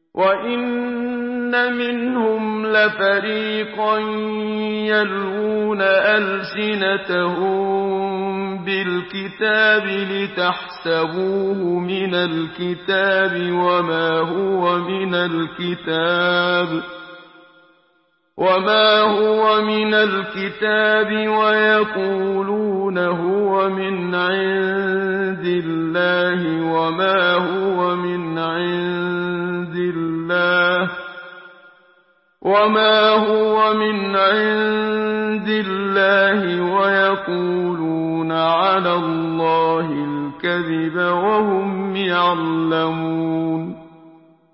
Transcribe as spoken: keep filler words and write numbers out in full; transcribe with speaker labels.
Speaker 1: وَإِنَّ مِنْهُمْ لَفَرِيقًا يَلْوُونَ أَلْسِنَتَهُم بِالْكِتَابِ لِتَحْسَبُوهُ مِنَ الْكِتَابِ وَمَا هُوَ مِنَ الْكِتَابِ وَيَقُولُونَ هُوَ مِنْ عِندِ اللَّهِ وَمَا هُوَ مِنْ عِندِ اللَّهِ وَيَقُولُونَ عَلَى اللَّهِ الْكَذِبَ وَهُمْ يَعْلَمُونَ